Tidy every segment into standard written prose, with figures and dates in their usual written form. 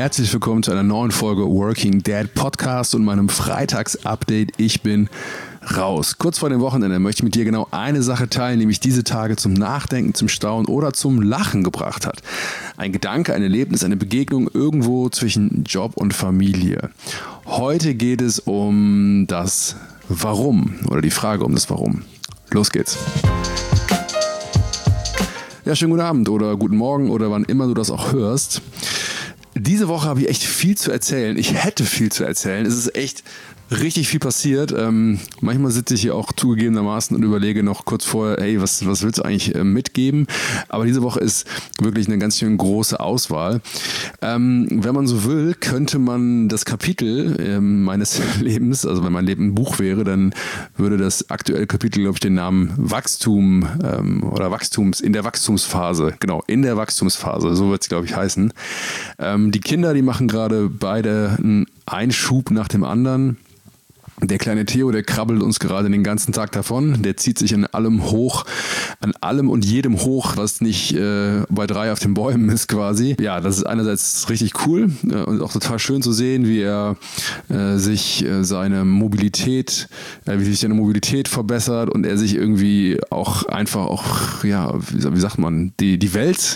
Herzlich willkommen zu einer neuen Folge Working Dad Podcast und meinem Freitags-Update. Ich bin raus. Kurz vor dem Wochenende möchte ich mit dir genau eine Sache teilen, die mich diese Tage zum Nachdenken, zum Staunen oder zum Lachen gebracht hat. Ein Gedanke, ein Erlebnis, eine Begegnung irgendwo zwischen Job und Familie. Heute geht es um das Warum oder die Frage um das Warum. Los geht's. Ja, schönen guten Abend oder guten Morgen oder wann immer du das auch hörst. Diese Woche habe ich echt viel zu erzählen. Ich hätte viel zu erzählen. Es ist echt richtig viel passiert. Manchmal sitze ich hier auch zugegebenermaßen und überlege noch kurz vorher, hey, was willst du eigentlich mitgeben? Aber diese Woche ist wirklich eine ganz schön große Auswahl. Wenn man so will, könnte man das Kapitel meines Lebens, also wenn mein Leben ein Buch wäre, dann würde das aktuelle Kapitel, glaube ich, den Namen Wachstum oder in der Wachstumsphase, genau, in der Wachstumsphase, so wird es, glaube ich, heißen. Die Kinder, die machen gerade beide einen Einschub nach dem anderen. Der kleine Theo, der krabbelt uns gerade den ganzen Tag davon. Der zieht sich an allem und jedem hoch, was nicht bei 3 auf den Bäumen ist quasi. Ja, das ist einerseits richtig cool und auch total schön zu sehen, wie er sich seine Mobilität verbessert und er sich irgendwie auch einfach auch, ja, wie sagt man, die Welt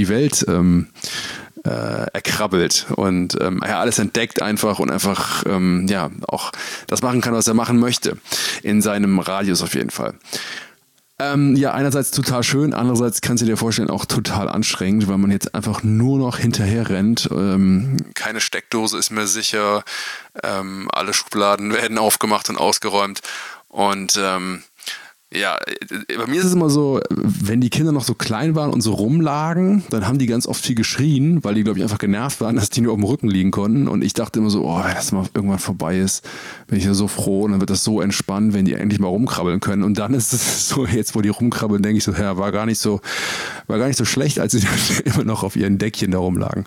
erkrabbelt und alles entdeckt einfach und einfach auch das machen kann, was er machen möchte. In seinem Radius auf jeden Fall. Einerseits total schön, andererseits kannst du dir vorstellen, auch total anstrengend, weil man jetzt einfach nur noch hinterher rennt. Keine Steckdose ist mehr sicher, alle Schubladen werden aufgemacht und ausgeräumt und bei mir ist es immer so, wenn die Kinder noch so klein waren und so rumlagen, dann haben die ganz oft viel geschrien, weil die, glaube ich, einfach genervt waren, dass die nur auf dem Rücken liegen konnten. Und ich dachte immer so, wenn das mal irgendwann vorbei ist, bin ich ja so froh und dann wird das so entspannt, wenn die endlich mal rumkrabbeln können. Und dann ist es so, jetzt wo die rumkrabbeln, denke ich so, war gar nicht so schlecht, als sie immer noch auf ihren Deckchen da rumlagen.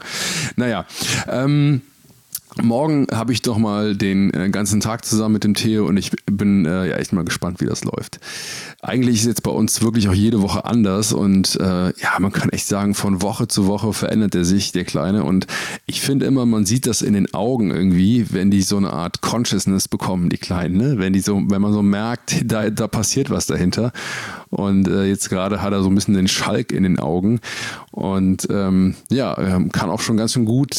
Morgen habe ich doch mal den ganzen Tag zusammen mit dem Theo und ich bin echt mal gespannt, wie das läuft. Eigentlich ist jetzt bei uns wirklich auch jede Woche anders und man kann echt sagen, von Woche zu Woche verändert er sich, der Kleine. Und ich finde immer, man sieht das in den Augen irgendwie, wenn die so eine Art Consciousness bekommen, die Kleinen, ne? Wenn man so merkt, da passiert was dahinter. Und jetzt gerade hat er so ein bisschen den Schalk in den Augen und kann auch schon ganz schön gut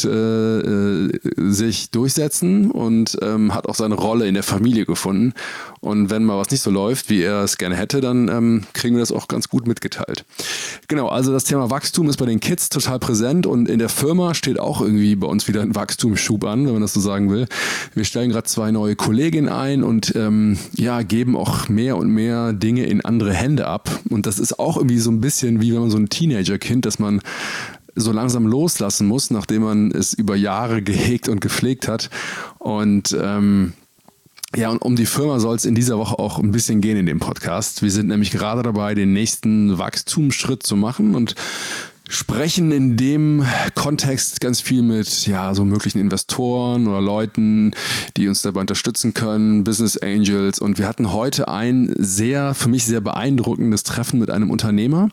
sich durchsetzen und hat auch seine Rolle in der Familie gefunden. Und wenn mal was nicht so läuft, wie er es gerne hätte, dann kriegen wir das auch ganz gut mitgeteilt. Genau, also das Thema Wachstum ist bei den Kids total präsent und in der Firma steht auch irgendwie bei uns wieder ein Wachstumsschub an, wenn man das so sagen will. Wir stellen gerade 2 neue Kolleginnen ein und geben auch mehr und mehr Dinge in andere Hände ab. Und das ist auch irgendwie so ein bisschen wie wenn man so ein Teenagerkind, das man so langsam loslassen muss, nachdem man es über Jahre gehegt und gepflegt hat. Und und um die Firma soll es in dieser Woche auch ein bisschen gehen in dem Podcast. Wir sind nämlich gerade dabei, den nächsten Wachstumsschritt zu machen und sprechen in dem Kontext ganz viel mit so möglichen Investoren oder Leuten, die uns dabei unterstützen können, Business Angels. Und wir hatten heute ein für mich sehr beeindruckendes Treffen mit einem Unternehmer.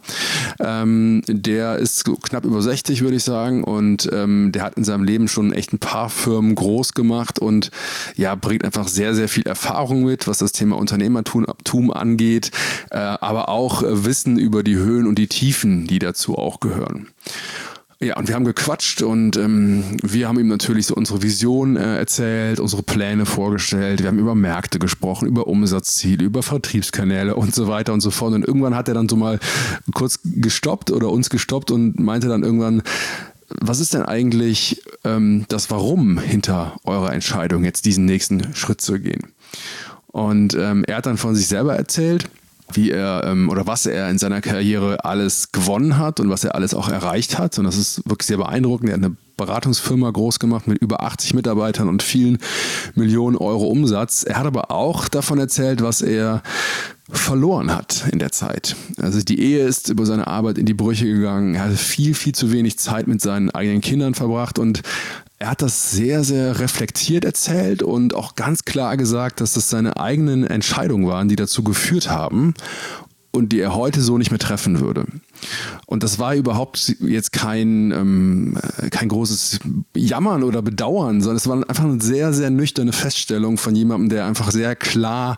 Der ist so knapp über 60, würde ich sagen. Und der hat in seinem Leben schon echt ein paar Firmen groß gemacht und bringt einfach sehr, sehr viel Erfahrung mit, was das Thema Unternehmertum angeht, aber auch Wissen über die Höhen und die Tiefen, die dazu auch gehören. Ja, und wir haben gequatscht und wir haben ihm natürlich so unsere Vision erzählt, unsere Pläne vorgestellt. Wir haben über Märkte gesprochen, über Umsatzziele, über Vertriebskanäle und so weiter und so fort. Und irgendwann hat er dann so mal kurz gestoppt und meinte dann irgendwann, was ist denn eigentlich das Warum hinter eurer Entscheidung, jetzt diesen nächsten Schritt zu gehen? Und er hat dann von sich selber erzählt, wie er oder was er in seiner Karriere alles gewonnen hat und was er alles auch erreicht hat. Und das ist wirklich sehr beeindruckend. Er hat eine Beratungsfirma groß gemacht mit über 80 Mitarbeitern und vielen Millionen Euro Umsatz. Er hat aber auch davon erzählt, was er verloren hat in der Zeit. Also die Ehe ist über seine Arbeit in die Brüche gegangen. Er hatte viel, viel zu wenig Zeit mit seinen eigenen Kindern verbracht und er hat das sehr, sehr reflektiert erzählt und auch ganz klar gesagt, dass das seine eigenen Entscheidungen waren, die dazu geführt haben. und die er heute so nicht mehr treffen würde. Und das war überhaupt jetzt kein großes Jammern oder Bedauern, sondern es war einfach eine sehr, sehr nüchterne Feststellung von jemandem, der einfach sehr klar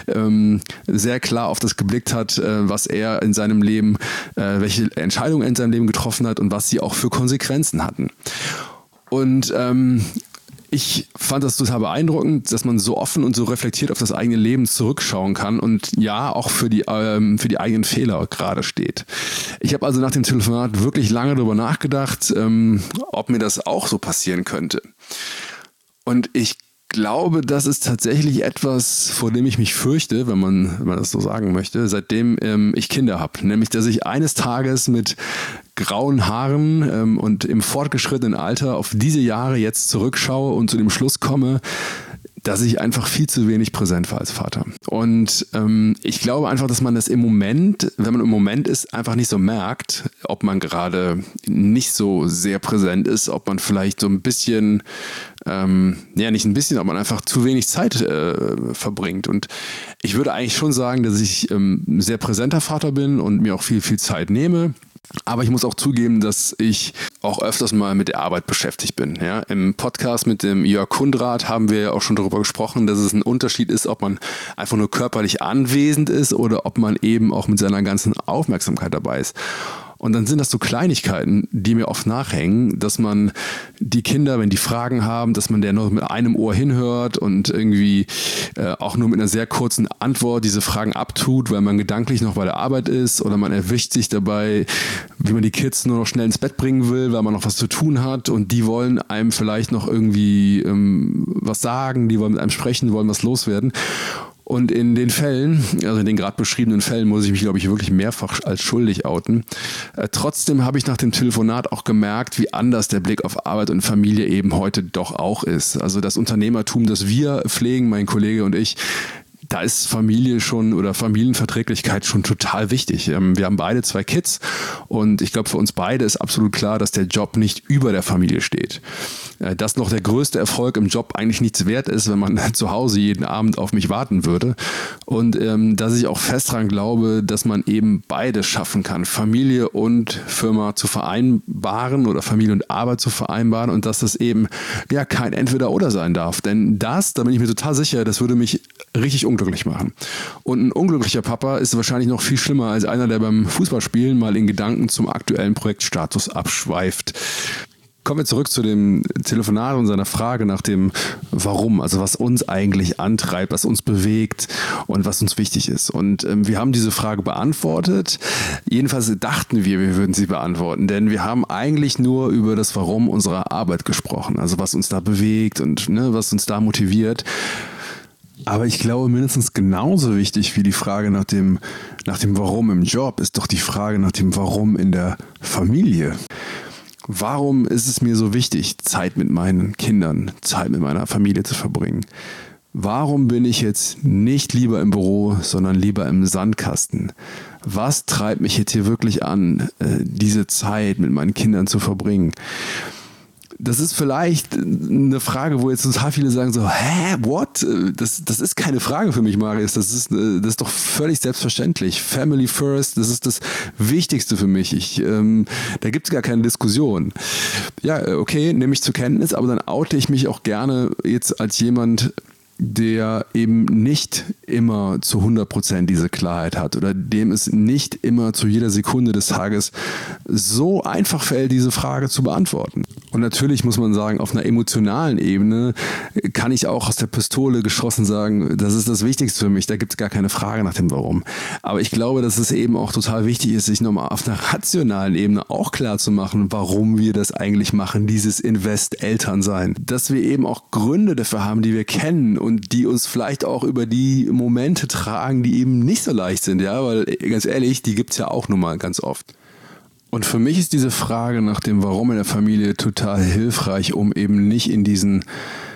auf das geblickt hat, was er in seinem Leben, welche Entscheidungen er in seinem Leben getroffen hat und was sie auch für Konsequenzen hatten. Und ich fand das total beeindruckend, dass man so offen und so reflektiert auf das eigene Leben zurückschauen kann und ja, auch für die eigenen Fehler gerade steht. Ich habe also nach dem Telefonat wirklich lange darüber nachgedacht, ob mir das auch so passieren könnte. Und ich glaube, das ist tatsächlich etwas, vor dem ich mich fürchte, wenn man das so sagen möchte, seitdem ich Kinder habe. Nämlich, dass ich eines Tages mit grauen Haaren und im fortgeschrittenen Alter auf diese Jahre jetzt zurückschaue und zu dem Schluss komme, dass ich einfach viel zu wenig präsent war als Vater. Und ich glaube einfach, dass man das im Moment, wenn man im Moment ist, einfach nicht so merkt, ob man gerade nicht so sehr präsent ist, ob man vielleicht so ein bisschen, nicht ein bisschen, ob man einfach zu wenig Zeit verbringt. Und ich würde eigentlich schon sagen, dass ich sehr präsenter Vater bin und mir auch viel, viel Zeit nehme. Aber ich muss auch zugeben, dass ich auch öfters mal mit der Arbeit beschäftigt bin. Ja? Im Podcast mit dem Jörg Kundrath haben wir ja auch schon darüber gesprochen, dass es ein Unterschied ist, ob man einfach nur körperlich anwesend ist oder ob man eben auch mit seiner ganzen Aufmerksamkeit dabei ist. Und dann sind das so Kleinigkeiten, die mir oft nachhängen, dass man die Kinder, wenn die Fragen haben, dass man der nur mit einem Ohr hinhört und irgendwie auch nur mit einer sehr kurzen Antwort diese Fragen abtut, weil man gedanklich noch bei der Arbeit ist oder man erwischt sich dabei, wie man die Kids nur noch schnell ins Bett bringen will, weil man noch was zu tun hat und die wollen einem vielleicht noch irgendwie was sagen, die wollen mit einem sprechen, wollen was loswerden. Und in den Fällen, also in den gerade beschriebenen Fällen, muss ich mich, glaube ich, wirklich mehrfach als schuldig outen. Trotzdem habe ich nach dem Telefonat auch gemerkt, wie anders der Blick auf Arbeit und Familie eben heute doch auch ist. Also das Unternehmertum, das wir pflegen, mein Kollege und ich, da ist Familie schon oder Familienverträglichkeit schon total wichtig. Wir haben beide 2 Kids und ich glaube, für uns beide ist absolut klar, dass der Job nicht über der Familie steht. Dass noch der größte Erfolg im Job eigentlich nichts wert ist, wenn man zu Hause jeden Abend auf mich warten würde. Und dass ich auch fest daran glaube, dass man eben beides schaffen kann, Familie und Firma zu vereinbaren oder Familie und Arbeit zu vereinbaren und dass das eben ja kein Entweder-Oder sein darf. Denn da bin ich mir total sicher, das würde mich richtig unglücklich machen. Und ein unglücklicher Papa ist wahrscheinlich noch viel schlimmer als einer, der beim Fußballspielen mal in Gedanken zum aktuellen Projektstatus abschweift. Kommen wir zurück zu dem Telefonat und seiner Frage nach dem Warum, also was uns eigentlich antreibt, was uns bewegt und was uns wichtig ist. Und wir haben diese Frage beantwortet. Jedenfalls dachten wir würden sie beantworten, denn wir haben eigentlich nur über das Warum unserer Arbeit gesprochen, also was uns da bewegt und was uns da motiviert. Aber ich glaube, mindestens genauso wichtig wie die Frage nach dem Warum im Job ist doch die Frage nach dem Warum in der Familie. Warum ist es mir so wichtig, Zeit mit meinen Kindern, Zeit mit meiner Familie zu verbringen? Warum bin ich jetzt nicht lieber im Büro, sondern lieber im Sandkasten? Was treibt mich jetzt hier wirklich an, diese Zeit mit meinen Kindern zu verbringen? Das ist vielleicht eine Frage, wo jetzt total viele sagen so, what? Das ist keine Frage für mich, Marius. Das ist doch völlig selbstverständlich. Family first, das ist das Wichtigste für mich. Da gibt es gar keine Diskussion. Ja, okay, nehme ich zur Kenntnis, aber dann oute ich mich auch gerne jetzt als jemand, der eben nicht immer zu 100% diese Klarheit hat oder dem es nicht immer zu jeder Sekunde des Tages so einfach fällt, diese Frage zu beantworten. Und natürlich muss man sagen, auf einer emotionalen Ebene kann ich auch aus der Pistole geschossen sagen, das ist das Wichtigste für mich, da gibt es gar keine Frage nach dem Warum. Aber ich glaube, dass es eben auch total wichtig ist, sich nochmal auf einer rationalen Ebene auch klar zu machen, warum wir das eigentlich machen, dieses Invest-Elternsein. Dass wir eben auch Gründe dafür haben, die wir kennen und die uns vielleicht auch über die Momente tragen, die eben nicht so leicht sind, ja, weil ganz ehrlich, die gibt es ja auch nun mal ganz oft. Und für mich ist diese Frage nach dem Warum in der Familie total hilfreich, um eben nicht in diesen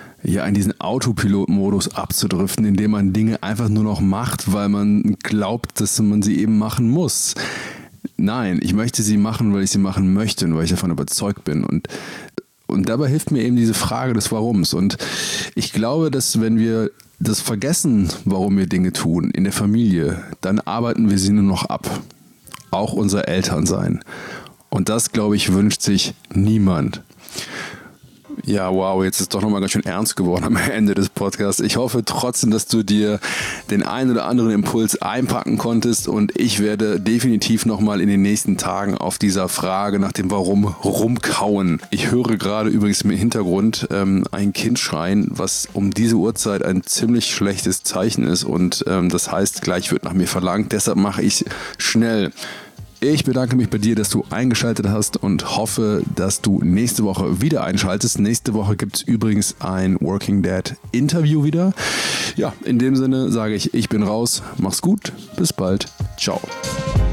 Autopilot-Modus abzudriften, indem man Dinge einfach nur noch macht, weil man glaubt, dass man sie eben machen muss. Nein, ich möchte sie machen, weil ich sie machen möchte und weil ich davon überzeugt bin. Und dabei hilft mir eben diese Frage des Warums. Und ich glaube, dass wenn wir das Vergessen, warum wir Dinge tun in der Familie, dann arbeiten wir sie nur noch ab. Auch unser Elternsein. Und das, glaube ich, wünscht sich niemand. Ja, wow, jetzt ist doch nochmal ganz schön ernst geworden am Ende des Podcasts. Ich hoffe trotzdem, dass du dir den einen oder anderen Impuls einpacken konntest und ich werde definitiv nochmal in den nächsten Tagen auf dieser Frage nach dem Warum rumkauen. Ich höre gerade übrigens im Hintergrund ein Kind schreien, was um diese Uhrzeit ein ziemlich schlechtes Zeichen ist und das heißt, gleich wird nach mir verlangt. Deshalb mache ich schnell. Ich bedanke mich bei dir, dass du eingeschaltet hast und hoffe, dass du nächste Woche wieder einschaltest. Nächste Woche gibt es übrigens ein Working Dad Interview wieder. Ja, in dem Sinne sage ich bin raus. Mach's gut. Bis bald. Ciao.